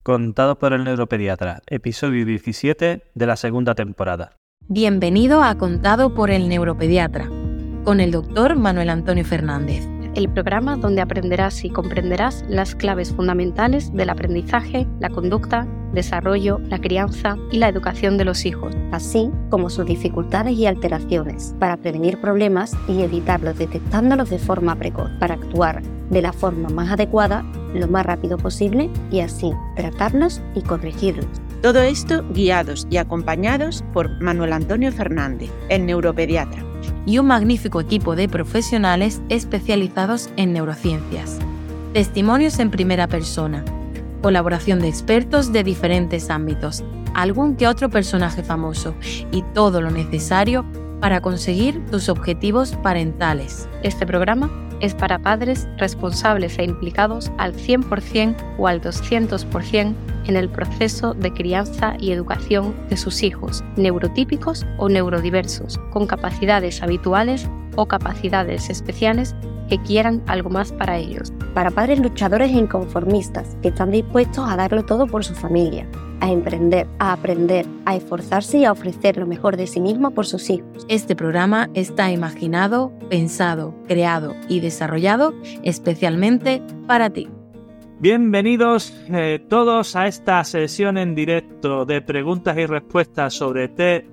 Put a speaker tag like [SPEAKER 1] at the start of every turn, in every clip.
[SPEAKER 1] Contado por el neuropediatra, episodio 17 de la segunda temporada.
[SPEAKER 2] Bienvenido a Contado por el neuropediatra, con el doctor Manuel Antonio Fernández.
[SPEAKER 3] El programa donde aprenderás y comprenderás las claves fundamentales del aprendizaje, la conducta, desarrollo, la crianza y la educación de los hijos,
[SPEAKER 4] así como sus dificultades y alteraciones, para prevenir problemas y evitarlos detectándolos de forma precoz, para actuar de la forma más adecuada, lo más rápido posible y así tratarlos y corregirlos.
[SPEAKER 5] Todo esto guiados y acompañados por Manuel Antonio Fernández, el neuropediatra.
[SPEAKER 2] Y un magnífico equipo de profesionales especializados en neurociencias. Testimonios en primera persona, colaboración de expertos de diferentes ámbitos, algún que otro personaje famoso y todo lo necesario para conseguir tus objetivos parentales.
[SPEAKER 3] Este programa es para padres responsables e implicados al 100% o al 200% en el proceso de crianza y educación de sus hijos, neurotípicos o neurodiversos, con capacidades habituales o capacidades especiales que quieran algo más para ellos.
[SPEAKER 4] Para padres luchadores e inconformistas que están dispuestos a darlo todo por su familia, a emprender, a aprender, a esforzarse y a ofrecer lo mejor de sí mismo por sus hijos.
[SPEAKER 2] Este programa está imaginado, pensado, creado y desarrollado especialmente para ti.
[SPEAKER 1] Bienvenidos todos a esta sesión en directo de preguntas y respuestas sobre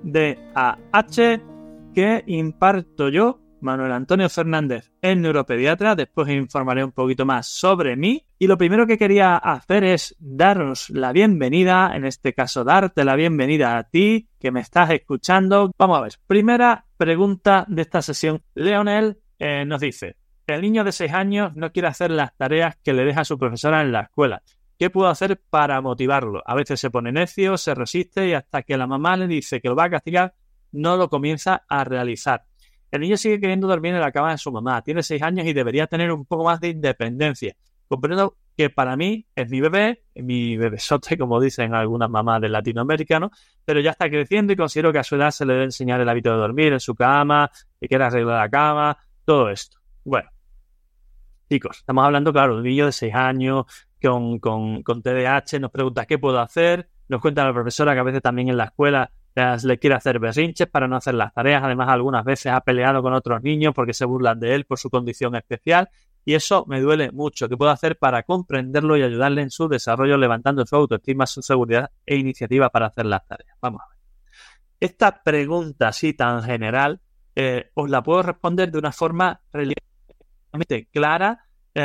[SPEAKER 1] TDAH que imparto yo, Manuel Antonio Fernández, el neuropediatra. Después informaré un poquito más sobre mí. Y lo primero que quería hacer es daros la bienvenida, en este caso darte la bienvenida a ti que me estás escuchando. Vamos a ver, primera pregunta de esta sesión. Leonel nos dice: el niño de 6 años no quiere hacer las tareas que le deja su profesora en la escuela. ¿Qué puedo hacer para motivarlo? A veces se pone necio, se resiste y hasta que la mamá le dice que lo va a castigar, no lo comienza a realizar. El niño sigue queriendo dormir en la cama de su mamá, tiene 6 años y debería tener un poco más de independencia. Comprendo que para mí es mi bebé, mi bebesote, como dicen algunas mamás de Latinoamérica, ¿no? Pero ya está creciendo y considero que a su edad se le debe enseñar el hábito de dormir en su cama, que quiera arreglar la cama, todo esto. Bueno, chicos, estamos hablando, claro, de un niño de 6 años con TDAH, nos pregunta qué puedo hacer, nos cuenta la profesora que a veces también en la escuela le quiere hacer berrinches para no hacer las tareas. Además, algunas veces ha peleado con otros niños porque se burlan de él por su condición especial. Y eso me duele mucho. ¿Qué puedo hacer para comprenderlo y ayudarle en su desarrollo, levantando su autoestima, su seguridad e iniciativa para hacer las tareas? Vamos a ver. Esta pregunta así tan general os la puedo responder de una forma relativamente clara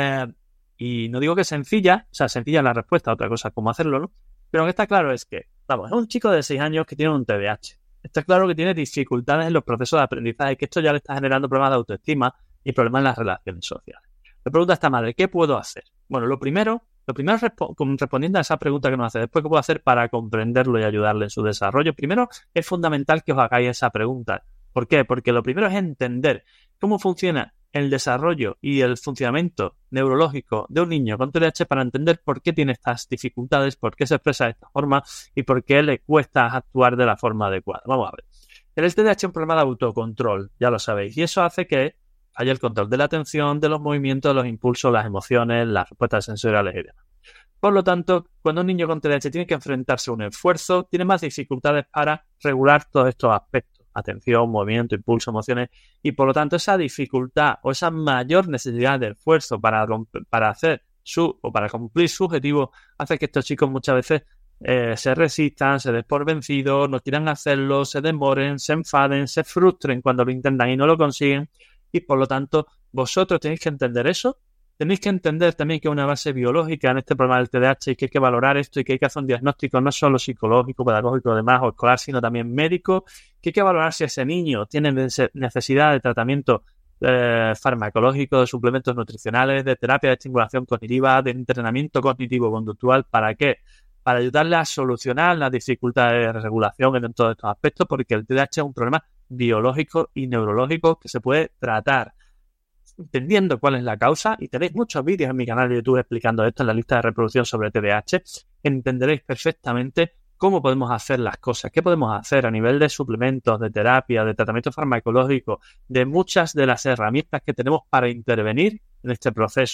[SPEAKER 1] y no digo que sencilla, o sea, sencilla la respuesta, otra cosa es cómo hacerlo, ¿no? Pero lo que está claro es que, vamos, es un chico de 6 años que tiene un TDAH. Está claro que tiene dificultades en los procesos de aprendizaje, que esto ya le está generando problemas de autoestima y problemas en las relaciones sociales. Le pregunta a esta madre, ¿qué puedo hacer? Bueno, lo primero respondiendo a esa pregunta que nos hace después, ¿qué puedo hacer para comprenderlo y ayudarle en su desarrollo? Primero, es fundamental que os hagáis esa pregunta. ¿Por qué? Porque lo primero es entender cómo funciona el desarrollo y el funcionamiento neurológico de un niño con TDAH para entender por qué tiene estas dificultades, por qué se expresa de esta forma y por qué le cuesta actuar de la forma adecuada. Vamos a ver. El TDAH es un problema de autocontrol, ya lo sabéis, y eso hace que haya el control de la atención, de los movimientos, de los impulsos, las emociones, las respuestas sensoriales y demás. Por lo tanto, cuando un niño con TDAH tiene que enfrentarse a un esfuerzo, tiene más dificultades para regular todos estos aspectos. Atención, movimiento, impulso, emociones, y por lo tanto esa dificultad o esa mayor necesidad de esfuerzo para hacer para cumplir su objetivo hace que estos chicos muchas veces se resistan, se den por vencidos, no quieran hacerlo, se demoren, se enfaden, se frustren cuando lo intentan y no lo consiguen, y por lo tanto vosotros tenéis que entender eso. Tenéis que entender también que hay una base biológica en este problema del TDAH y que hay que valorar esto y que hay que hacer un diagnóstico no solo psicológico, pedagógico, demás o escolar, sino también médico, que hay que valorar si ese niño tiene necesidad de tratamiento farmacológico, de suplementos nutricionales, de terapia de estimulación cognitiva, de entrenamiento cognitivo-conductual. ¿Para qué? Para ayudarle a solucionar las dificultades de regulación en todos estos aspectos, porque el TDAH es un problema biológico y neurológico que se puede tratar. Entendiendo cuál es la causa, y tenéis muchos vídeos en mi canal de YouTube explicando esto en la lista de reproducción sobre TDAH, entenderéis perfectamente cómo podemos hacer las cosas, qué podemos hacer a nivel de suplementos, de terapia, de tratamiento farmacológico, de muchas de las herramientas que tenemos para intervenir en este proceso.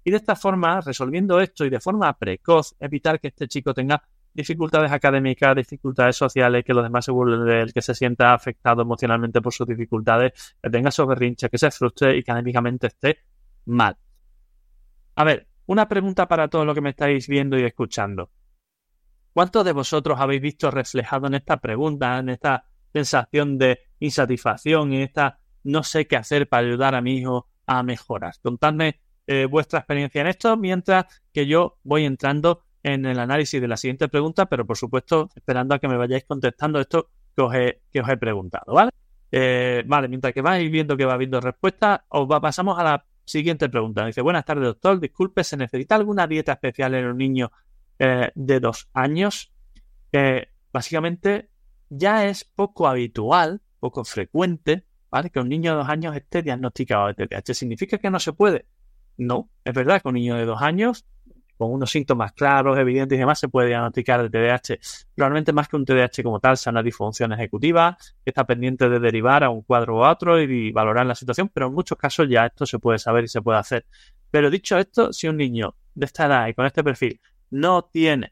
[SPEAKER 1] Y de esta forma, resolviendo esto y de forma precoz, evitar que este chico tenga dificultades académicas, dificultades sociales, que los demás se burlen de él, que se sienta afectado emocionalmente por sus dificultades, que tenga esos berrinches, que se frustre y que académicamente esté mal. A ver, una pregunta para todos los que me estáis viendo y escuchando. ¿Cuántos de vosotros habéis visto reflejado en esta pregunta, en esta sensación de insatisfacción, en esta no sé qué hacer para ayudar a mi hijo a mejorar? Contadme vuestra experiencia en esto mientras que yo voy entrando en el análisis de la siguiente pregunta, pero por supuesto esperando a que me vayáis contestando esto que os he preguntado, ¿vale? Vale, mientras que vais viendo que va habiendo respuestas, pasamos a la siguiente pregunta. Dice, buenas tardes, doctor. Disculpe, ¿se necesita alguna dieta especial en un niño de 2 años? Básicamente ya es poco habitual, poco frecuente, ¿vale? Que un niño de 2 años esté diagnosticado de TDAH. ¿Significa que no se puede? No, es verdad que un niño de 2 años con unos síntomas claros, evidentes y demás, se puede diagnosticar de TDAH. Probablemente más que un TDAH como tal, sea una disfunción ejecutiva, que está pendiente de derivar a un cuadro u otro y valorar la situación, pero en muchos casos ya esto se puede saber y se puede hacer. Pero dicho esto, si un niño de esta edad y con este perfil no tiene,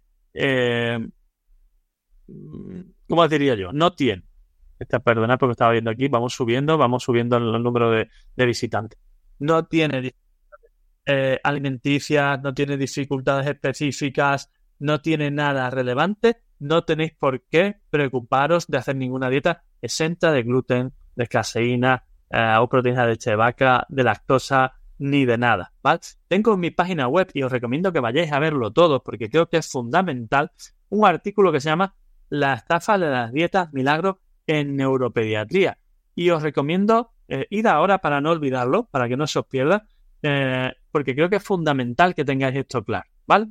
[SPEAKER 1] ¿cómo diría yo? No tiene, perdonad porque estaba viendo aquí, vamos subiendo el número de visitantes. No tiene alimenticias, no tiene dificultades específicas, no tiene nada relevante, no tenéis por qué preocuparos de hacer ninguna dieta exenta de gluten, de caseína o proteína de leche de vaca, de lactosa, ni de nada, ¿vale? Tengo en mi página web, y os recomiendo que vayáis a verlo todo porque creo que es fundamental, un artículo que se llama La estafa de las dietas milagro en neuropediatría, y os recomiendo ir ahora para no olvidarlo, para que no se os pierda, porque creo que es fundamental que tengáis esto claro, ¿vale?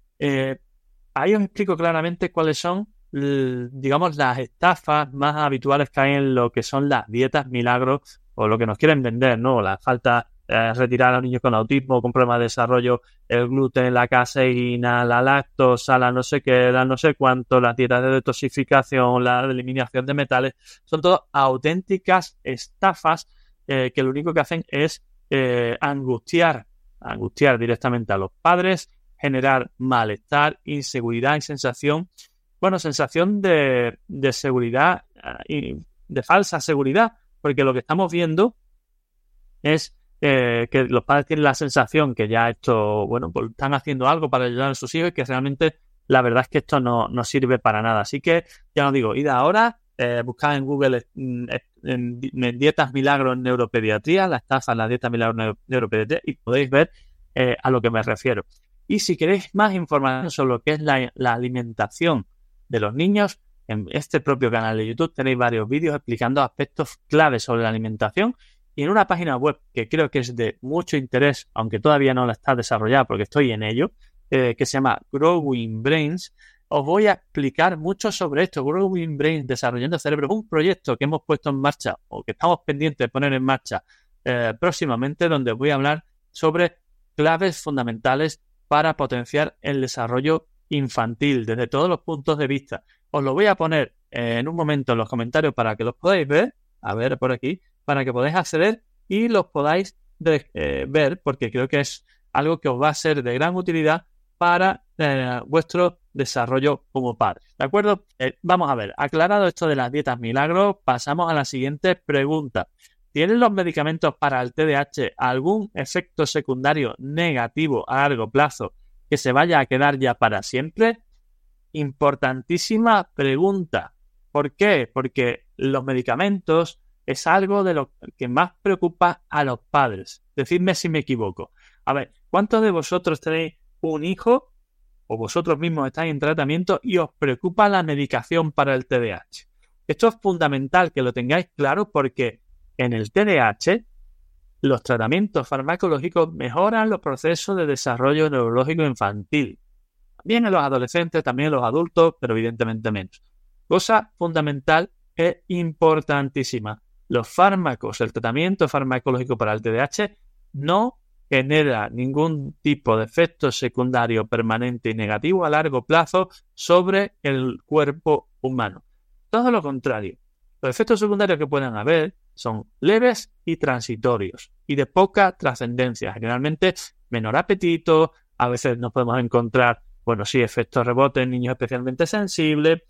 [SPEAKER 1] Ahí os explico claramente cuáles son, digamos, las estafas más habituales que hay en lo que son las dietas milagros o lo que nos quieren vender, ¿no? La falta retirar a los niños con autismo, con problemas de desarrollo, el gluten, la caseína, la lactosa, la no sé qué, la no sé cuánto, las dietas de detoxificación, la eliminación de metales, son todas auténticas estafas que lo único que hacen es angustiar directamente a los padres, generar malestar, inseguridad y sensación de seguridad y de falsa seguridad, porque lo que estamos viendo es que los padres tienen la sensación que ya esto, pues están haciendo algo para ayudar a sus hijos y que realmente la verdad es que esto no sirve para nada. Así que ya os digo, id ahora, buscad en Google en dietas milagros en neuropediatría, la estafa en la dieta milagros en neuropediatría, y podéis ver a lo que me refiero. Y si queréis más información sobre lo que es la alimentación de los niños, en este propio canal de YouTube tenéis varios vídeos explicando aspectos claves sobre la alimentación, y en una página web que creo que es de mucho interés, aunque todavía no la está desarrollada porque estoy en ello, que se llama Growing Brains, os voy a explicar mucho sobre esto. Growing Brains, Desarrollando Cerebro, es un proyecto que hemos puesto en marcha o que estamos pendientes de poner en marcha próximamente, donde voy a hablar sobre claves fundamentales para potenciar el desarrollo infantil desde todos los puntos de vista. Os lo voy a poner en un momento en los comentarios para que los podáis ver, a ver por aquí, para que podáis acceder y los podáis ver, porque creo que es algo que os va a ser de gran utilidad para vuestro desarrollo como padres, ¿de acuerdo? Vamos a ver, aclarado esto de las dietas milagros, pasamos a la siguiente pregunta. ¿Tienen los medicamentos para el TDAH algún efecto secundario negativo a largo plazo que se vaya a quedar ya para siempre? Importantísima pregunta. ¿Por qué? Porque los medicamentos es algo de lo que más preocupa a los padres. Decidme si me equivoco. A ver, ¿cuántos de vosotros tenéis un hijo o vosotros mismos estáis en tratamiento y os preocupa la medicación para el TDAH? Esto es fundamental que lo tengáis claro porque en el TDAH los tratamientos farmacológicos mejoran los procesos de desarrollo neurológico infantil. También en los adolescentes, también en los adultos, pero evidentemente menos. Cosa fundamental e importantísima. Los fármacos, el tratamiento farmacológico para el TDAH no genera ningún tipo de efecto secundario permanente y negativo a largo plazo sobre el cuerpo humano. Todo lo contrario. Los efectos secundarios que puedan haber son leves y transitorios y de poca trascendencia. Generalmente menor apetito, a veces nos podemos encontrar, efectos rebote en niños especialmente sensibles,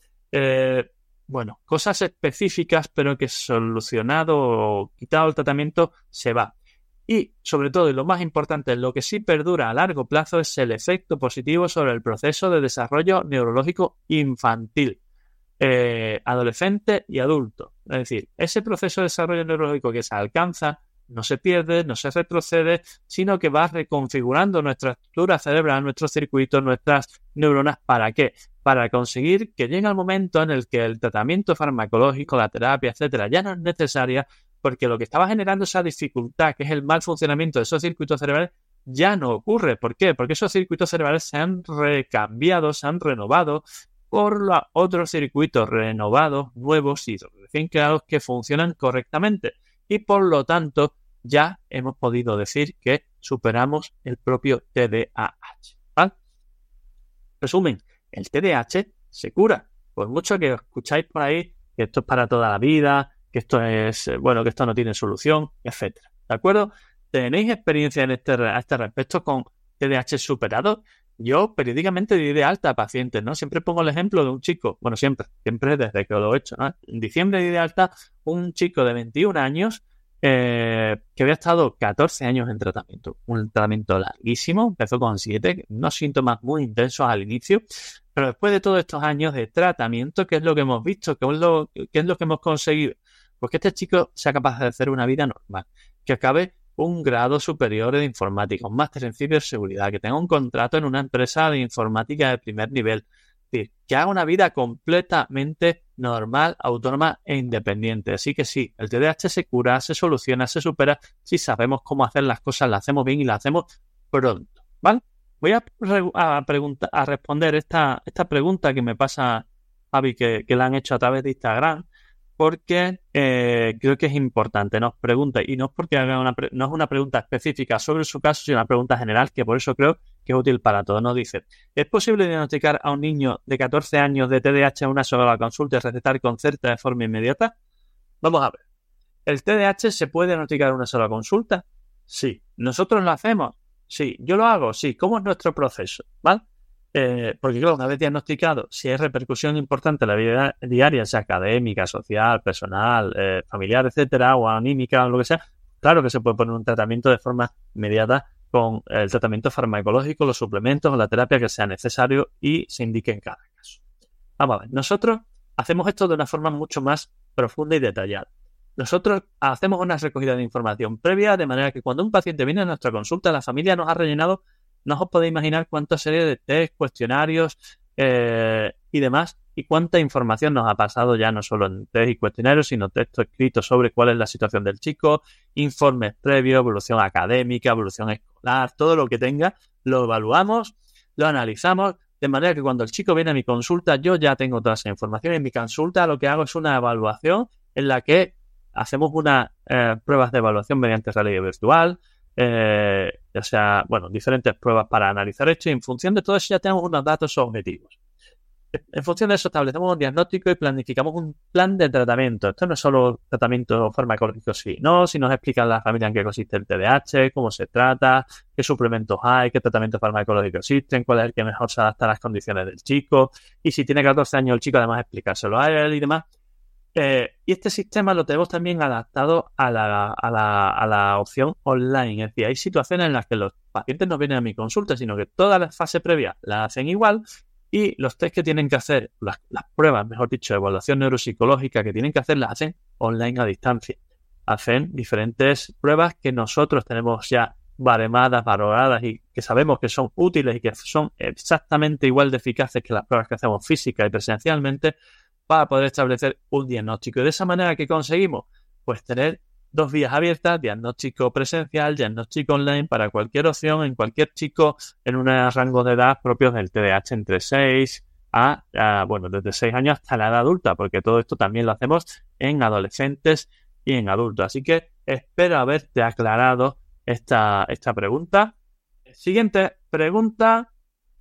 [SPEAKER 1] cosas específicas, pero que solucionado o quitado el tratamiento se va. Y, sobre todo, y lo más importante, lo que sí perdura a largo plazo es el efecto positivo sobre el proceso de desarrollo neurológico infantil, adolescente y adulto. Es decir, ese proceso de desarrollo neurológico que se alcanza no se pierde, no se retrocede, sino que va reconfigurando nuestra estructura cerebral, nuestros circuitos, nuestras neuronas. ¿Para qué? Para conseguir que llegue el momento en el que el tratamiento farmacológico, la terapia, etcétera, ya no es necesaria, porque lo que estaba generando esa dificultad, que es el mal funcionamiento de esos circuitos cerebrales, ya no ocurre. ¿Por qué? Porque esos circuitos cerebrales se han recambiado, se han renovado por los otros circuitos renovados, nuevos y recién creados que funcionan correctamente. Y por lo tanto, ya hemos podido decir que superamos el propio TDAH. ¿Vale? Resumen, el TDAH se cura. Por mucho que escucháis por ahí que esto es para toda la vida, que esto es, que esto no tiene solución, etcétera. ¿De acuerdo? ¿Tenéis experiencia a este respecto con TDAH superado? Yo periódicamente di de alta a pacientes, ¿no? Siempre pongo el ejemplo de un chico, siempre desde que lo he hecho, ¿no? En diciembre di de alta un chico de 21 años que había estado 14 años en tratamiento. Un tratamiento larguísimo, empezó con 7, unos síntomas muy intensos al inicio, pero después de todos estos años de tratamiento, ¿qué es lo que hemos visto? ¿Qué es lo que hemos conseguido? Pues que este chico sea capaz de hacer una vida normal, que acabe un grado superior de informática, un máster en ciberseguridad, que tenga un contrato en una empresa de informática de primer nivel, es decir, que haga una vida completamente normal, autónoma e independiente. Así que sí, el TDAH se cura, se soluciona, se supera si sabemos cómo hacer las cosas, las hacemos bien y las hacemos pronto, ¿vale? Voy a responder esta pregunta que me pasa Javi, que la han hecho a través de Instagram, porque creo que es importante. Nos pregunta, y no es porque no es una pregunta específica sobre su caso, sino una pregunta general, que por eso creo que es útil para todos. Nos dice: ¿es posible diagnosticar a un niño de 14 años de TDAH en una sola consulta y recetar Concerta de forma inmediata? Vamos a ver. ¿El TDAH se puede diagnosticar en una sola consulta? Sí. ¿Nosotros lo hacemos? Sí. ¿Yo lo hago? Sí. ¿Cómo es nuestro proceso? ¿Vale? Porque claro, una vez diagnosticado, si hay repercusión importante en la vida diaria, sea académica, social, personal, familiar, etcétera, o anímica, o lo que sea, claro que se puede poner un tratamiento de forma inmediata con el tratamiento farmacológico, los suplementos o la terapia que sea necesario y se indique en cada caso. Vamos a ver, nosotros hacemos esto de una forma mucho más profunda y detallada. Nosotros hacemos una recogida de información previa, de manera que cuando un paciente viene a nuestra consulta, la familia nos ha rellenado, no os podéis imaginar cuánta serie de test, cuestionarios y demás, y cuánta información nos ha pasado ya no solo en test y cuestionarios, sino textos escritos sobre cuál es la situación del chico, informes previos, evolución académica, evolución escolar, todo lo que tenga, lo evaluamos, lo analizamos, de manera que cuando el chico viene a mi consulta, yo ya tengo toda esa información. En mi consulta lo que hago es una evaluación en la que hacemos unas pruebas de evaluación mediante realidad virtual, ya sea, diferentes pruebas para analizar esto, y en función de todo eso ya tenemos unos datos objetivos. En función de eso establecemos un diagnóstico y planificamos un plan de tratamiento. Esto no es solo tratamiento farmacológico, si nos explican a la familia en qué consiste el TDAH, cómo se trata, qué suplementos hay, qué tratamientos farmacológicos existen, cuál es el que mejor se adapta a las condiciones del chico, y si tiene 14 años el chico, además explicárselo a él y demás. Y este sistema lo tenemos también adaptado a la opción online. Es decir, hay situaciones en las que los pacientes no vienen a mi consulta, sino que toda la fase previa la hacen igual, y los test que tienen que hacer, las pruebas, mejor dicho, de evaluación neuropsicológica que tienen que hacer, las hacen online a distancia. Hacen diferentes pruebas que nosotros tenemos ya baremadas, valoradas, y que sabemos que son útiles y que son exactamente igual de eficaces que las pruebas que hacemos física y presencialmente, para poder establecer un diagnóstico. Y de esa manera, ¿qué conseguimos? Pues tener 2 vías abiertas: diagnóstico presencial, diagnóstico online, para cualquier opción, en cualquier chico en un rango de edad propios del TDAH, entre 6 desde 6 años hasta la edad adulta, porque todo esto también lo hacemos en adolescentes y en adultos. Así que espero haberte aclarado esta pregunta. Siguiente pregunta.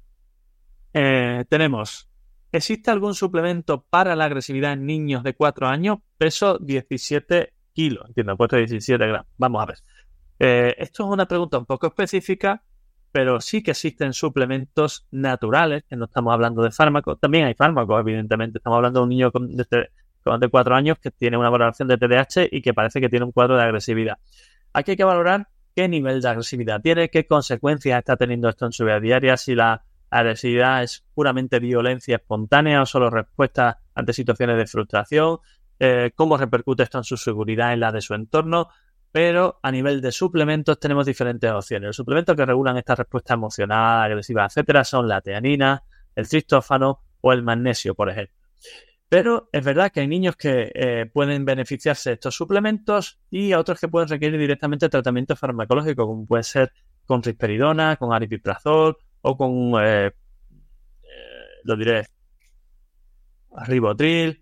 [SPEAKER 1] Tenemos: ¿existe algún suplemento para la agresividad en niños de 4 años? Peso 17 kilo. Entiendo, he puesto 17 gramos. Vamos a ver. Esto es una pregunta un poco específica, pero sí que existen suplementos naturales, que no estamos hablando de fármacos. También hay fármacos, evidentemente. Estamos hablando de un niño de 4 años que tiene una valoración de TDAH y que parece que tiene un cuadro de agresividad. Aquí hay que valorar qué nivel de agresividad tiene, qué consecuencias está teniendo esto en su vida diaria, si la agresividad es puramente violencia espontánea o solo respuesta ante situaciones de frustración, cómo repercute esto en su seguridad en la de su entorno. Pero a nivel de suplementos tenemos diferentes opciones. Los suplementos que regulan esta respuesta emocional, agresiva, etcétera, son la teanina, el triptófano o el magnesio, por ejemplo. Pero es verdad que hay niños que pueden beneficiarse de estos suplementos y a otros que pueden requerir directamente tratamiento farmacológico, como puede ser con risperidona, con aripiprazol o con, ribotril,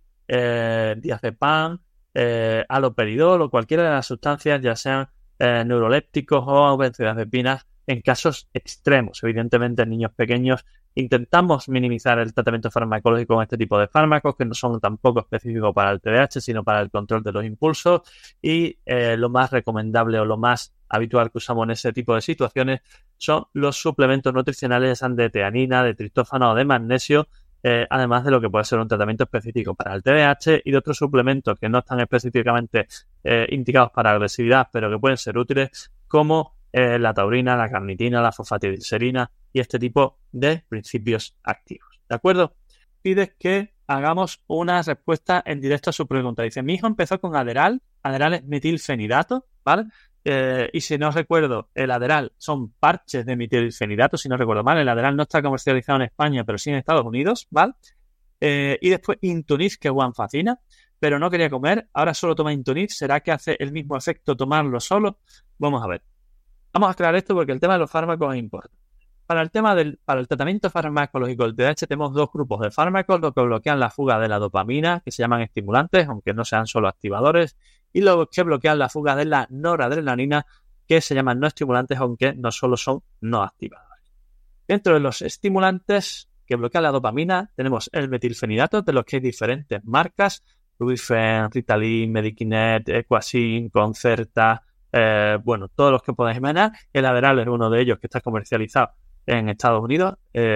[SPEAKER 1] diazepam, haloperidol o cualquiera de las sustancias, ya sean neurolépticos o benzodiazepinas, en casos extremos. Evidentemente, en niños pequeños intentamos minimizar el tratamiento farmacológico con este tipo de fármacos, que no son tampoco específicos para el TDAH, sino para el control de los impulsos. Y lo más recomendable o lo más habitual que usamos en ese tipo de situaciones son los suplementos nutricionales, ya sean de teanina, de triptófano o de magnesio, además de lo que puede ser un tratamiento específico para el TDAH y de otros suplementos que no están específicamente indicados para agresividad, pero que pueden ser útiles, como la taurina, la carnitina, la fosfatidilcerina y este tipo de principios activos. ¿De acuerdo? Pides que hagamos una respuesta en directo a su pregunta. Dice, mi hijo empezó con Adderall. Adderall es metilfenidato, ¿vale? Y si no recuerdo, el Adderall son parches de metilfenidato, si no recuerdo mal. El Adderall no está comercializado en España, pero sí en Estados Unidos, ¿vale? Y después Intunif, que es guanfacina, pero no quería comer. Ahora solo toma Intunif. ¿Será que hace el mismo efecto tomarlo solo? Vamos a ver. Vamos a aclarar esto porque el tema de los fármacos es importante. Para el tratamiento farmacológico del TDAH tenemos dos grupos de fármacos, los que bloquean la fuga de la dopamina, que se llaman estimulantes, aunque no sean solo activadores, y los que bloquean la fuga de la noradrenalina, que se llaman no estimulantes, aunque no solo son no activadores. Dentro de los estimulantes que bloquean la dopamina tenemos el metilfenidato, de los que hay diferentes marcas, Rubifen, Ritalin, Medikinet, Equasin, Concerta, todos los que podáis imaginar. El Adderall es uno de ellos que está comercializado en Estados Unidos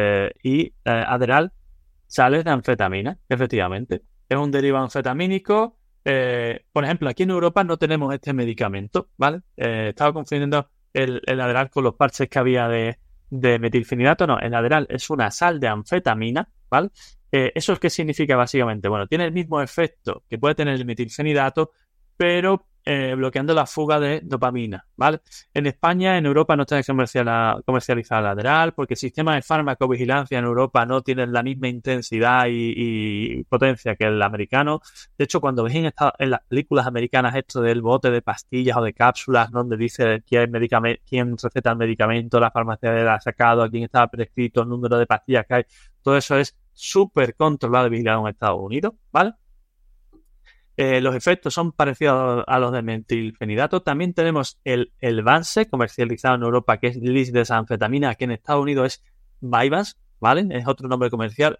[SPEAKER 1] y Adderall sale de anfetamina, efectivamente. Es un derivado anfetamínico. Por ejemplo, aquí en Europa no tenemos este medicamento, ¿vale? Estaba confundiendo el Adderall con los parches que había de metilfenidato. No, el Adderall es una sal de anfetamina, ¿vale? ¿Eso es qué significa básicamente? Bueno, tiene el mismo efecto que puede tener el metilfenidato, pero bloqueando la fuga de dopamina, ¿vale? En España, en Europa no está comercializada la Adderall porque el sistema de farmacovigilancia en Europa no tiene la misma intensidad y potencia que el americano. De hecho, cuando ves en las películas americanas esto del bote de pastillas o de cápsulas donde dice quién receta el medicamento, la farmacia lo ha sacado, a quién estaba prescrito, el número de pastillas que hay, todo eso es súper controlado y vigilado en Estados Unidos, ¿vale? Los efectos son parecidos a los de metilfenidato. También tenemos el Vance, comercializado en Europa, que es lisdesanfetamina. Aquí en Estados Unidos es Vyvanse, ¿vale? Es otro nombre comercial,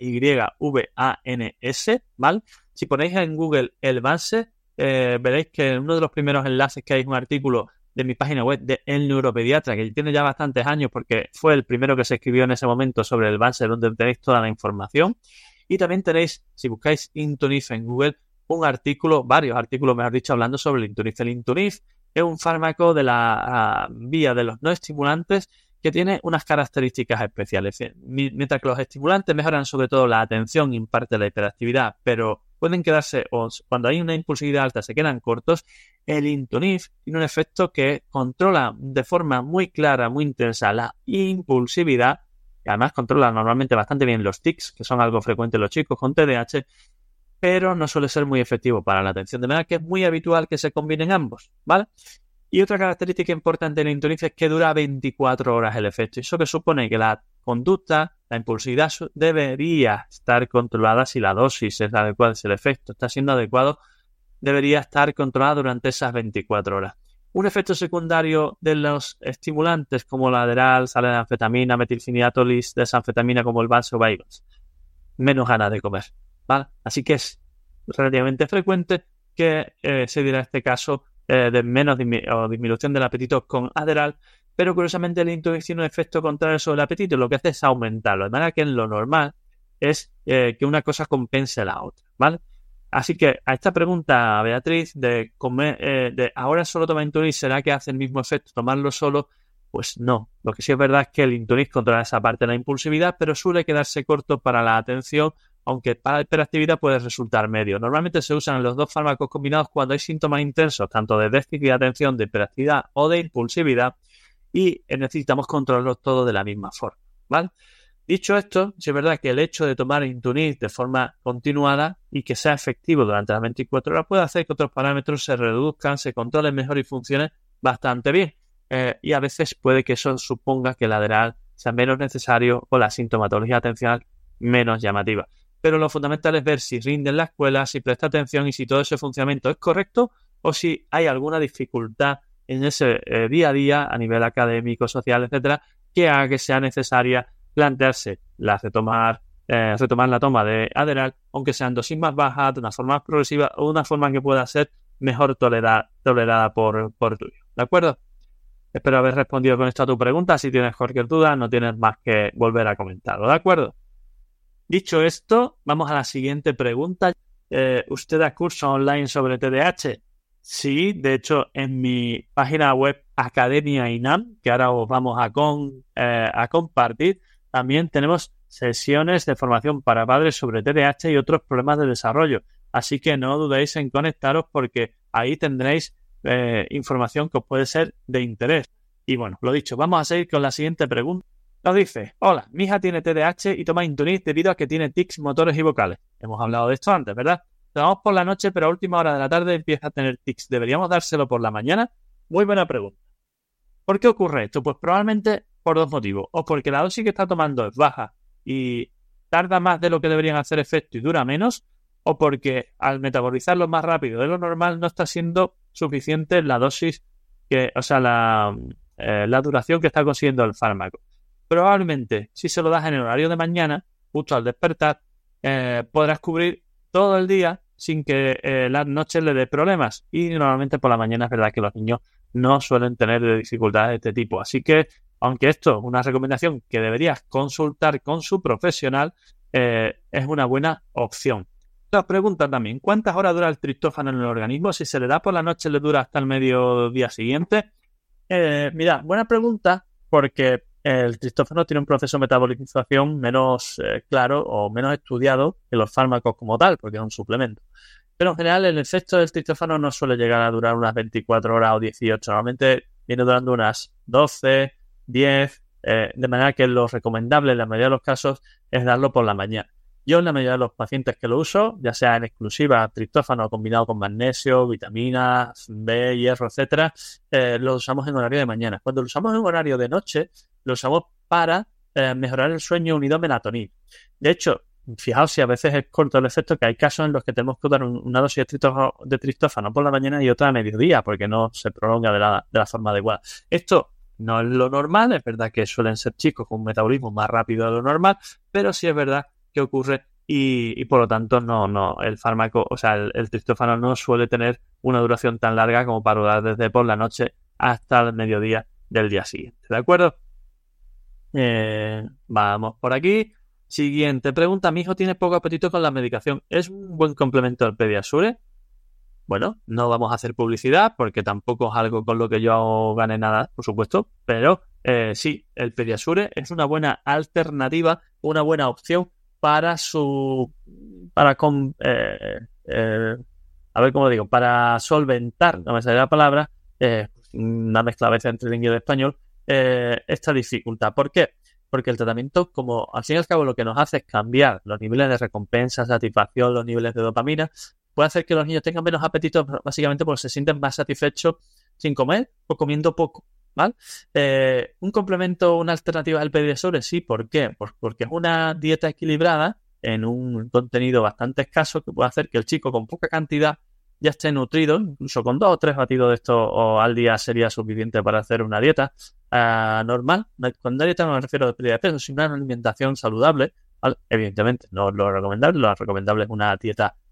[SPEAKER 1] Vyvans, ¿vale? Si ponéis en Google el Vance, veréis que en uno de los primeros enlaces que hay es un artículo de mi página web de El Neuropediatra, que tiene ya bastantes años porque fue el primero que se escribió en ese momento sobre el Vance, donde tenéis toda la información. Y también tenéis, si buscáis Intunif en Google, varios artículos, mejor dicho, hablando sobre el Intunif. El Intunif es un fármaco de la vía de los no estimulantes que tiene unas características especiales. Mientras que los estimulantes mejoran sobre todo la atención y en parte la hiperactividad, pero pueden quedarse, o cuando hay una impulsividad alta se quedan cortos, el Intunif tiene un efecto que controla de forma muy clara, muy intensa la impulsividad, y además controla normalmente bastante bien los tics, que son algo frecuente en los chicos con TDAH, pero no suele ser muy efectivo para la atención, de manera que es muy habitual que se combinen ambos, ¿vale? Y otra característica importante del Intunif es que dura 24 horas el efecto. Eso que supone que la conducta, la impulsividad debería estar controlada si la dosis es adecuada, si el efecto está siendo adecuado, debería estar controlada durante esas 24 horas. Un efecto secundario de los estimulantes como la Adderall, sal de anfetamina, metilfenidato, lisdesanfetamina como el Vance o Vyvanse. Menos ganas de comer, ¿vale? Así que es relativamente frecuente que se diera este caso de menos o disminución del apetito con Adderall, pero curiosamente el Intunix tiene un efecto contrario sobre el apetito y lo que hace es aumentarlo, de manera que en lo normal es que una cosa compense la otra, ¿vale? Así que a esta pregunta, Beatriz, de ahora solo tomar Intunix, ¿será que hace el mismo efecto tomarlo solo? Pues no. Lo que sí es verdad es que el Intunix controla esa parte de la impulsividad, pero suele quedarse corto para la atención, aunque para la hiperactividad puede resultar medio. Normalmente se usan los dos fármacos combinados cuando hay síntomas intensos, tanto de déficit de atención, de hiperactividad o de impulsividad, y necesitamos controlarlos todos de la misma forma, ¿vale? Dicho esto, sí es verdad que el hecho de tomar Intunix de forma continuada y que sea efectivo durante las 24 horas puede hacer que otros parámetros se reduzcan, se controlen mejor y funcionen bastante bien. Y a veces puede que eso suponga que el Adderall sea menos necesario o la sintomatología atencional menos llamativa. Pero lo fundamental es ver si rinde en la escuela, si presta atención y si todo ese funcionamiento es correcto o si hay alguna dificultad en ese día a día a nivel académico, social, etcétera, que haga que sea necesaria plantearse retomar la toma de Adderall, aunque sean dosis más bajas, de una forma más progresiva o una forma que pueda ser mejor tolerada por tuyo. ¿De acuerdo? Espero haber respondido con esto a tu pregunta. Si tienes cualquier duda, no tienes más que volver a comentarlo. ¿De acuerdo? Dicho esto, vamos a la siguiente pregunta. ¿Usted da curso online sobre TDAH? Sí, de hecho, en mi página web Academia INAM, que ahora os vamos a compartir, también tenemos sesiones de formación para padres sobre TDAH y otros problemas de desarrollo. Así que no dudéis en conectaros porque ahí tendréis información que os puede ser de interés. Y bueno, lo dicho, vamos a seguir con la siguiente pregunta. Nos dice: hola, mi hija tiene TDAH y toma Intunix debido a que tiene tics motores y vocales. Hemos hablado de esto antes, ¿verdad? Tomamos por la noche, pero a última hora de la tarde empieza a tener tics. ¿Deberíamos dárselo por la mañana? Muy buena pregunta. ¿Por qué ocurre esto? Pues probablemente por dos motivos. O porque la dosis que está tomando es baja y tarda más de lo que deberían hacer efecto y dura menos, o porque al metabolizarlo más rápido de lo normal no está siendo suficiente la dosis, la duración que está consiguiendo el fármaco. Probablemente, si se lo das en el horario de mañana, justo al despertar, podrás cubrir todo el día sin que la noche le dé problemas. Y normalmente por la mañana es verdad que los niños no suelen tener dificultades de este tipo. Así que, aunque esto es una recomendación que deberías consultar con su profesional, es una buena opción. La pregunta también: ¿cuántas horas dura el triptófano en el organismo? Si se le da por la noche, ¿le dura hasta el mediodía siguiente? Mira, buena pregunta, porque el triptófano tiene un proceso de metabolización menos claro o menos estudiado que los fármacos como tal, porque es un suplemento. Pero en general el efecto del triptófano no suele llegar a durar unas 24 horas o 18. Normalmente viene durando unas 12, 10, de manera que lo recomendable en la mayoría de los casos es darlo por la mañana. Yo en la mayoría de los pacientes que lo uso, ya sea en exclusiva triptófano combinado con magnesio, vitaminas, B, hierro, etcétera, lo usamos en horario de mañana. Cuando lo usamos en horario de noche, lo usamos para mejorar el sueño unido a melatonina. De hecho, fijaos si a veces es corto el efecto, que hay casos en los que tenemos que dar una dosis de triptófano por la mañana y otra a mediodía, porque no se prolonga de la forma adecuada. Esto no es lo normal, es verdad que suelen ser chicos con un metabolismo más rápido de lo normal, pero sí es verdad que ocurre y por lo tanto el fármaco, el triptófano no suele tener una duración tan larga como para durar desde por la noche hasta el mediodía del día siguiente. ¿De acuerdo? Vamos por aquí. Siguiente pregunta: mi hijo tiene poco apetito con la medicación. ¿Es un buen complemento al Pediasure? Bueno, no vamos a hacer publicidad porque tampoco es algo con lo que yo gane nada, por supuesto, pero sí, el Pediasure es una buena alternativa, una buena opción para solventar, no me sale la palabra, una mezcla a veces entre el inglés y el español, esta dificultad. ¿Por qué? Porque el tratamiento, como al fin y al cabo lo que nos hace es cambiar los niveles de recompensa, satisfacción, los niveles de dopamina, puede hacer que los niños tengan menos apetito, básicamente porque se sienten más satisfechos sin comer o comiendo poco, ¿vale? Un complemento, una alternativa al Pediasure, sí. ¿Por qué? Pues porque es una dieta equilibrada en un contenido bastante escaso que puede hacer que el chico con poca cantidad ya esté nutrido, incluso con 2 o 3 batidos de esto al día sería suficiente para hacer una dieta normal. Con dieta no me refiero a pérdida de peso, sino a una alimentación saludable, ¿vale? Evidentemente no es lo recomendable es una dieta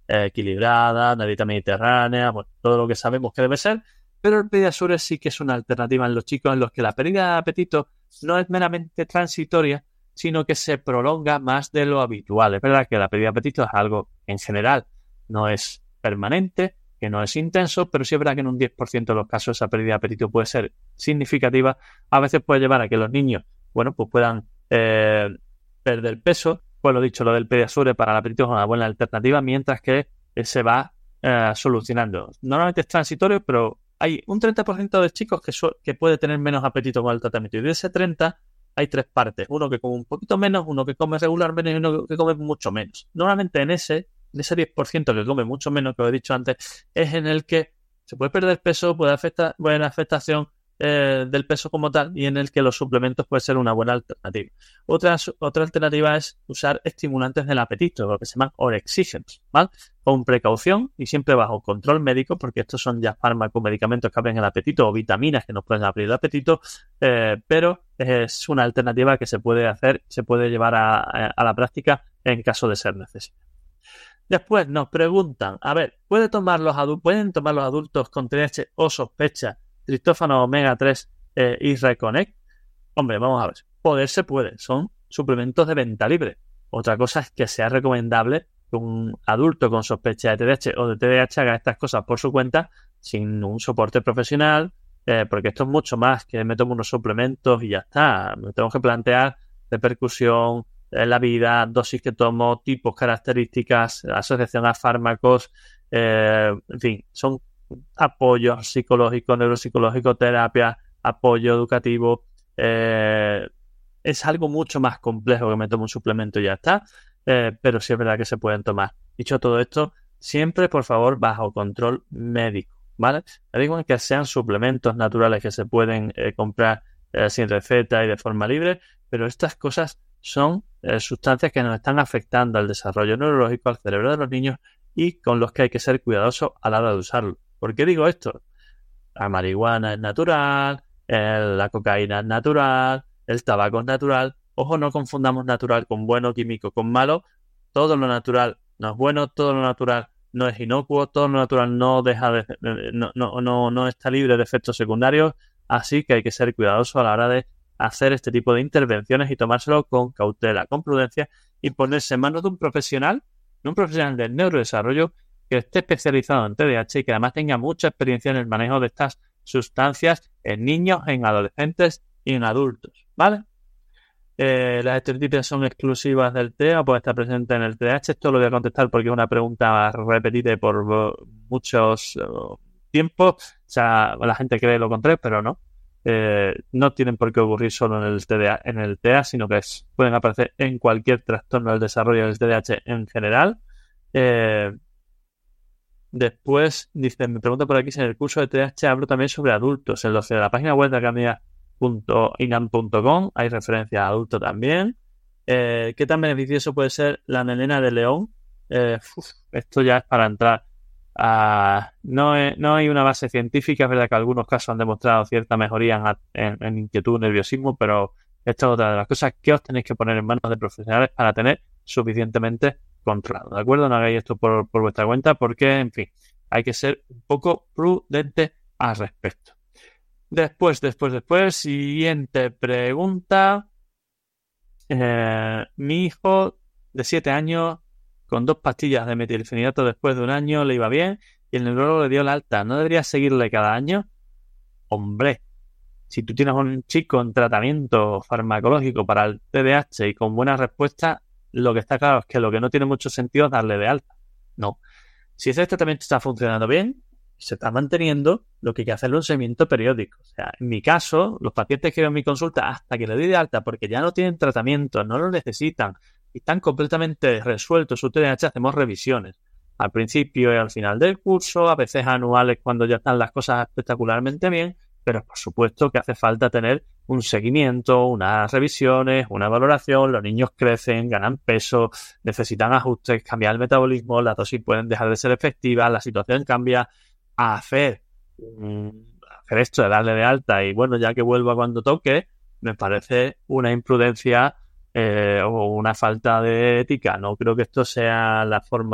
[SPEAKER 1] equilibrada, una dieta mediterránea, bueno, todo lo que sabemos que debe ser, pero el Pediasure sí que es una alternativa en los chicos en los que la pérdida de apetito no es meramente transitoria, sino que se prolonga más de lo habitual. Es verdad que la pérdida de apetito es algo en general, no es permanente, que no es intenso, pero sí es verdad que en un 10% de los casos esa pérdida de apetito puede ser significativa. A veces puede llevar a que los niños, bueno, pues puedan perder peso. Pues lo dicho, lo del Pediasure para el apetito es una buena alternativa, mientras que se va solucionando. Normalmente es transitorio, pero hay un 30% de chicos que puede tener menos apetito con el tratamiento. Y de ese 30 hay 3 partes. Uno que come un poquito menos, uno que come regularmente y uno que come mucho menos. Normalmente en ese 10% que come mucho menos, que os he dicho antes, es en el que se puede perder peso, puede afectar buena afectación del peso como tal, y en el que los suplementos pueden ser una buena alternativa. Otra alternativa es usar estimulantes del apetito, lo que se llaman orexígenos, ¿vale? Con precaución y siempre bajo control médico, porque estos son ya fármacos, medicamentos que abren el apetito o vitaminas que nos pueden abrir el apetito, pero es una alternativa que se puede hacer, se puede llevar a la práctica en caso de ser necesario. Después nos preguntan, a ver, ¿pueden tomar los adultos con TDAH o sospecha triptófano omega 3 y Reconnect? Hombre, vamos a ver, poder se puede, son suplementos de venta libre. Otra cosa es que sea recomendable que un adulto con sospecha de TDAH o de TDAH haga estas cosas por su cuenta sin un soporte profesional, porque esto es mucho más que me tomo unos suplementos y ya está. Me tengo que plantear repercusión en la vida, dosis que tomo, tipos, características, asociación a fármacos, en fin, son apoyo psicológico, neuropsicológico, terapia, apoyo educativo. Es algo mucho más complejo que me tomo un suplemento y ya está, pero sí es verdad que se pueden tomar. Dicho todo esto, siempre por favor bajo control médico, ¿vale? Digo que sean suplementos naturales que se pueden comprar sin receta y de forma libre, pero estas cosas son sustancias que nos están afectando al desarrollo neurológico, al cerebro de los niños, y con los que hay que ser cuidadosos a la hora de usarlo. ¿Por qué digo esto? La marihuana es natural, la cocaína es natural, el tabaco es natural. Ojo, no confundamos natural con bueno, químico con malo. Todo lo natural no es bueno, todo lo natural no es inocuo, todo lo natural no está libre de efectos secundarios. Así que hay que ser cuidadoso a la hora de hacer este tipo de intervenciones y tomárselo con cautela, con prudencia, y ponerse en manos de un profesional del neurodesarrollo que esté especializado en TDAH y que además tenga mucha experiencia en el manejo de estas sustancias en niños, en adolescentes y en adultos, ¿vale? Las estereotipias son exclusivas del TEA o puede estar presente en el TDAH. Esto lo voy a contestar porque es una pregunta repetida por muchos tiempos. O sea, la gente cree lo contrario, pero no. No tienen por qué ocurrir solo en el TEA, sino que pueden aparecer en cualquier trastorno del desarrollo del TDAH en general. Después, dice, me pregunta por aquí si en el curso de TDAH hablo también sobre adultos. En la página web de academia.inam.com hay referencia a adultos también. ¿Qué tan beneficioso puede ser la melena de león? Esto ya es para entrar. No hay una base científica. Es verdad que algunos casos han demostrado cierta mejoría en inquietud, nerviosismo, pero esta es otra de las cosas que os tenéis que poner en manos de profesionales para tener suficientemente controlado, ¿de acuerdo? No hagáis esto por vuestra cuenta porque, en fin, hay que ser un poco prudente al respecto. Después, siguiente pregunta. Mi hijo de 7 años con 2 pastillas de metilfenidato después de un año le iba bien y el neurólogo le dio la alta. ¿No debería seguirle cada año? Hombre, si tú tienes un chico en tratamiento farmacológico para el TDAH y con buena respuesta, lo que está claro es que lo que no tiene mucho sentido es darle de alta. No. Si ese tratamiento está funcionando bien y se está manteniendo, lo que hay que hacer es un seguimiento periódico. O sea, en mi caso, los pacientes que veo en mi consulta hasta que le doy de alta porque ya no tienen tratamiento, no lo necesitan y están completamente resueltos su TDAH, hacemos revisiones. Al principio y al final del curso, a veces anuales cuando ya están las cosas espectacularmente bien, pero por supuesto que hace falta tener un seguimiento, unas revisiones, una valoración. Los niños crecen, ganan peso, necesitan ajustes, cambiar el metabolismo, las dosis pueden dejar de ser efectivas, la situación cambia. Hacer esto de darle de alta y bueno, ya que vuelva cuando toque, me parece una imprudencia o una falta de ética. No creo que esto sea la forma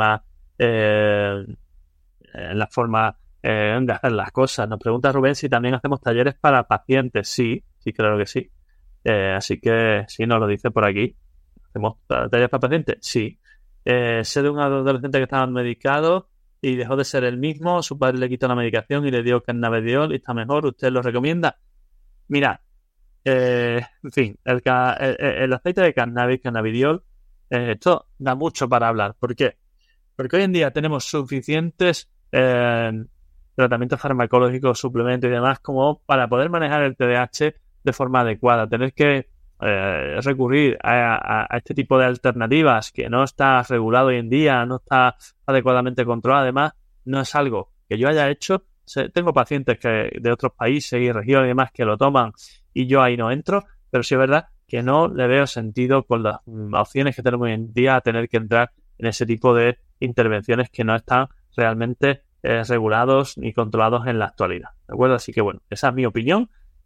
[SPEAKER 1] en la forma de hacer las cosas. Nos pregunta Rubén si también hacemos talleres para pacientes. Sí, claro que sí. Así que sí, nos lo dice por aquí. ¿Hacemos talleres para pacientes? Sí. Sé de un adolescente que estaba medicado y dejó de ser el mismo. Su padre le quitó la medicación y le dio cannabidiol y está mejor. ¿Usted lo recomienda? Mira, en fin, el aceite de cannabidiol, esto da mucho para hablar. ¿Por qué? Porque hoy en día tenemos suficientes tratamientos farmacológicos, suplementos y demás como para poder manejar el TDAH de forma adecuada. Tener que recurrir a este tipo de alternativas que no está regulado hoy en día, no está adecuadamente controlado. Además, no es algo que yo haya hecho. Tengo pacientes de otros países y regiones y demás que lo toman y yo ahí no entro, pero sí es verdad que no le veo sentido con las opciones que tenemos hoy en día a tener que entrar en ese tipo de intervenciones que no están realmente regulados ni controlados en la actualidad. ¿De acuerdo? Así que bueno, esa es mi opinión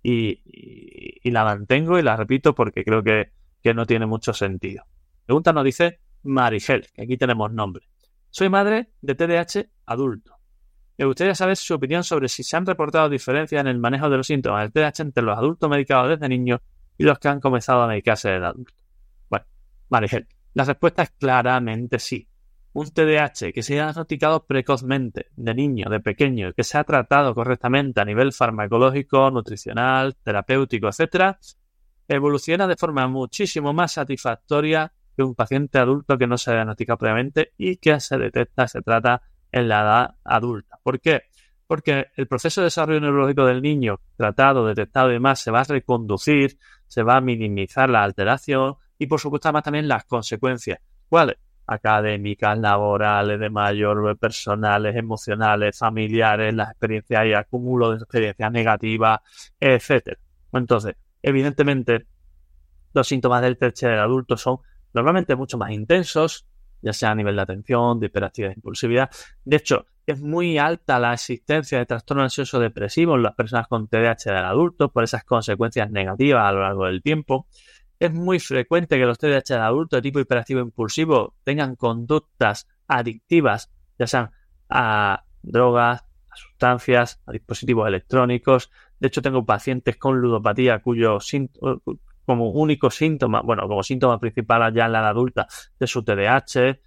[SPEAKER 1] y la mantengo y la repito porque creo que no tiene mucho sentido. Pregunta nos dice Marigel, que aquí tenemos nombre. Soy madre de TDAH adulto. Me gustaría saber su opinión sobre si se han reportado diferencias en el manejo de los síntomas del TDAH entre los adultos medicados desde niños y los que han comenzado a medicarse desde adultos. Bueno, Marigel, la respuesta es claramente sí. Un TDAH que se haya diagnosticado precozmente, de niño, de pequeño, que se ha tratado correctamente a nivel farmacológico, nutricional, terapéutico, etc., evoluciona de forma muchísimo más satisfactoria que un paciente adulto que no se ha diagnosticado previamente y que se detecta, se trata en la edad adulta. ¿Por qué? Porque el proceso de desarrollo neurológico del niño tratado, detectado y demás se va a reconducir, se va a minimizar la alteración y por supuesto además también las consecuencias. ¿Cuáles? Académicas, laborales, de mayor, personales, emocionales, familiares, las experiencias y acúmulo de experiencias negativas, etcétera. Entonces, evidentemente, los síntomas del TDAH del adulto son normalmente mucho más intensos, ya sea a nivel de atención, de hiperactividad e impulsividad. De hecho, es muy alta la existencia de trastorno ansioso depresivo en las personas con TDAH del adulto por esas consecuencias negativas a lo largo del tiempo. Es muy frecuente que los TDAH del adulto de tipo hiperactivo e impulsivo tengan conductas adictivas, ya sean a drogas, a sustancias, a dispositivos electrónicos. De hecho, tengo pacientes con ludopatía cuyo como único síntoma, como síntoma principal ya en la edad adulta de su TDAH.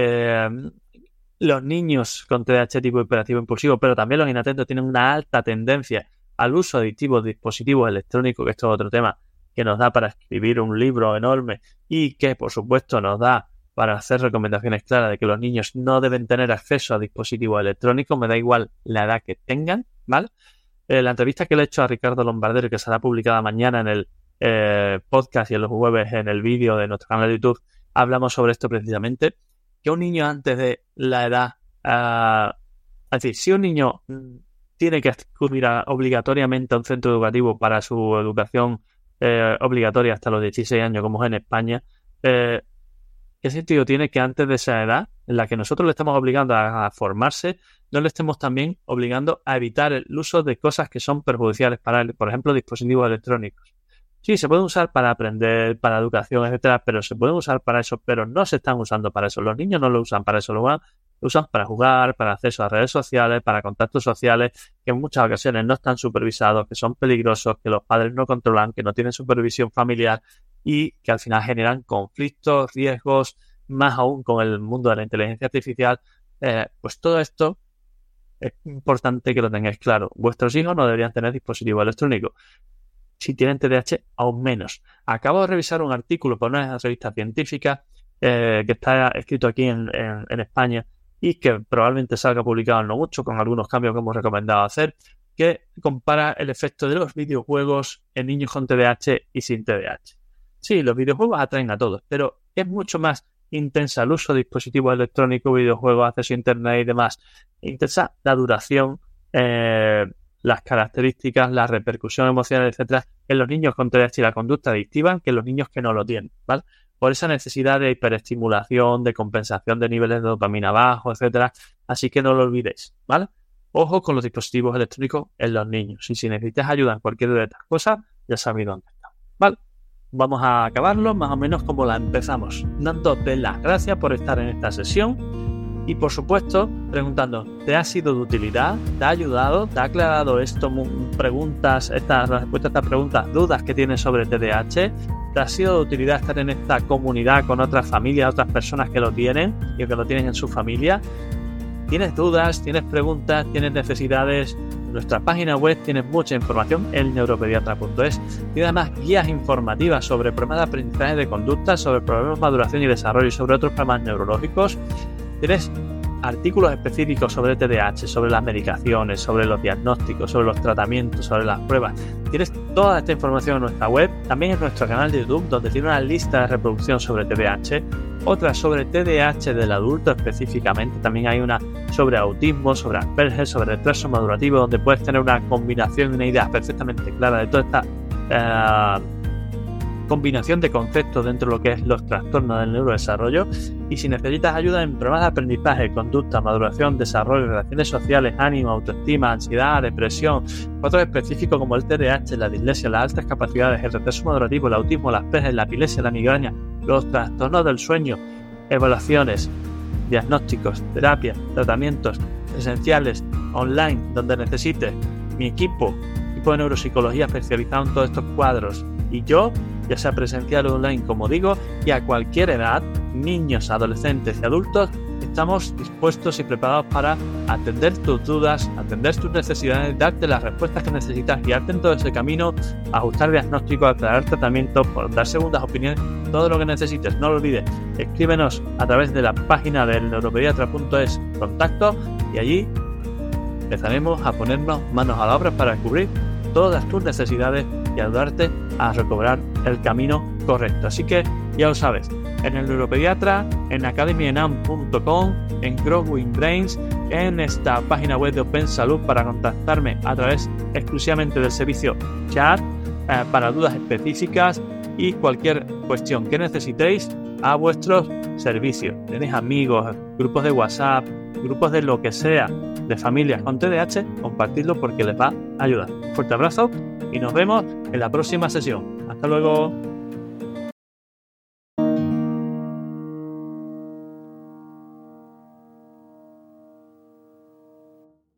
[SPEAKER 1] Los niños con TDAH tipo hiperactivo impulsivo, pero también los inatentos tienen una alta tendencia al uso adictivo de dispositivos electrónicos, que esto es otro tema que nos da para escribir un libro enorme y que, por supuesto, nos da para hacer recomendaciones claras de que los niños no deben tener acceso a dispositivos electrónicos, me da igual la edad que tengan, ¿vale? La entrevista que le he hecho a Ricardo Lombardero, que será publicada mañana en el podcast y en los jueves en el vídeo de nuestro canal de YouTube, hablamos sobre esto precisamente, que un niño antes de la edad, es decir, si un niño tiene que acudir obligatoriamente a un centro educativo para su educación obligatoria hasta los 16 años, como es en España, ¿qué sentido tiene que antes de esa edad, en la que nosotros le estamos obligando a formarse, no le estemos también obligando a evitar el uso de cosas que son perjudiciales para él, por ejemplo, dispositivos electrónicos? Sí, se pueden usar para aprender, para educación, etcétera, pero se pueden usar para eso, pero no se están usando para eso. Los niños no lo usan para eso, lo usan para jugar, para acceso a redes sociales, para contactos sociales, que en muchas ocasiones no están supervisados, que son peligrosos, que los padres no controlan, que no tienen supervisión familiar y que al final generan conflictos, riesgos, más aún con el mundo de la inteligencia artificial. Pues todo esto es importante que lo tengáis claro. Vuestros hijos no deberían tener dispositivos electrónicos. Si tienen TDAH, aún menos. Acabo de revisar un artículo por una revista científica que está escrito aquí en España y que probablemente salga publicado no mucho, con algunos cambios que hemos recomendado hacer, que compara el efecto de los videojuegos en niños con TDAH y sin TDAH. Sí, los videojuegos atraen a todos, pero es mucho más intensa el uso de dispositivos electrónicos, videojuegos, acceso a internet y demás. Intensa la duración, las características, la repercusión emocional, etcétera, en los niños con TDAH y la conducta adictiva que en los niños que no lo tienen, ¿vale? Por esa necesidad de hiperestimulación, de compensación de niveles de dopamina bajos, etcétera. Así que no lo olvidéis, ¿vale? Ojo con los dispositivos electrónicos en los niños. Y si necesitas ayuda en cualquiera de estas cosas, ya sabéis dónde está, ¿vale? Vamos a acabarlo más o menos como la empezamos, dándote las gracias por estar en esta sesión. Y por supuesto, preguntando, ¿te ha sido de utilidad? ¿Te ha ayudado? ¿Te ha aclarado esto? Preguntas, la respuesta a estas preguntas, dudas que tienes sobre TDAH. ¿Te ha sido de utilidad estar en esta comunidad con otras familias, otras personas que lo tienen y que lo tienen en su familia? ¿Tienes dudas? ¿Tienes preguntas? ¿Tienes necesidades? En nuestra página web tienes mucha información en neuropediatra.es. Tiene además guías informativas sobre problemas de aprendizaje de conducta, sobre problemas de maduración y desarrollo y sobre otros problemas neurológicos. Tienes artículos específicos sobre TDAH, sobre las medicaciones, sobre los diagnósticos, sobre los tratamientos, sobre las pruebas. Tienes toda esta información en nuestra web, también en nuestro canal de YouTube, donde tiene una lista de reproducción sobre TDAH, otra sobre TDAH del adulto específicamente, también hay una sobre autismo, sobre Asperger, sobre retraso madurativo, donde puedes tener una combinación y una idea perfectamente clara de toda esta combinación de conceptos dentro de lo que es los trastornos del neurodesarrollo. Y si necesitas ayuda en problemas de aprendizaje, conducta, maduración, desarrollo, relaciones sociales, ánimo, autoestima, ansiedad, depresión, otros específicos como el TDAH, la dislexia, las altas capacidades, el retraso madurativo, el autismo, las Asperger, la epilepsia, la migraña, los trastornos del sueño, evaluaciones, diagnósticos, terapias, tratamientos presenciales, online, donde necesites mi equipo de neuropsicología especializado en todos estos cuadros, y yo, ya sea presencial o online, como digo, y a cualquier edad, niños, adolescentes y adultos, estamos dispuestos y preparados para atender tus dudas, atender tus necesidades, darte las respuestas que necesitas, guiarte en todo ese camino, ajustar diagnóstico, aclarar tratamiento, dar segundas opiniones, todo lo que necesites. No lo olvides, escríbenos a través de la página del neuropediatra.es contacto, y allí empezaremos a ponernos manos a la obra para cubrir todas tus necesidades y ayudarte a recobrar el camino correcto. Así que ya lo sabes, en el Neuropediatra, en academyenam.com, en Growing Brains, en esta página web de Open Salud para contactarme a través exclusivamente del servicio chat para dudas específicas y cualquier cuestión que necesitéis a vuestros servicios. Tenéis amigos, grupos de WhatsApp, grupos de lo que sea, de familias con TDAH, compartidlo porque les va a ayudar. Un fuerte abrazo y nos vemos en la próxima sesión. Hasta luego.